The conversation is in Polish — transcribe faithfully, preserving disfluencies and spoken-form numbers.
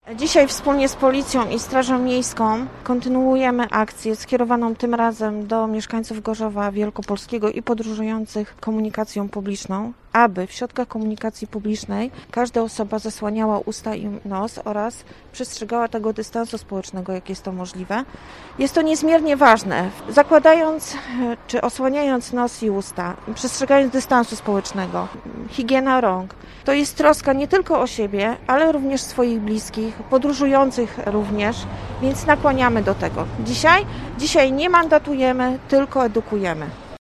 Dzisiaj wspólnie z Policją i Strażą Miejską kontynuujemy akcję skierowaną tym razem do mieszkańców Gorzowa Wielkopolskiego i podróżujących komunikacją publiczną, aby w środkach komunikacji publicznej każda osoba zasłaniała usta i nos oraz przestrzegała tego dystansu społecznego, jak jest to możliwe. Jest to niezmiernie ważne. Zakładając czy osłaniając nos i usta, przestrzegając dystansu społecznego, higiena rąk, to jest troska nie tylko o siebie, ale również swoich bliskich, podróżujących również, więc nakłaniamy do tego. Dzisiaj, dzisiaj nie mandatujemy, tylko edukujemy.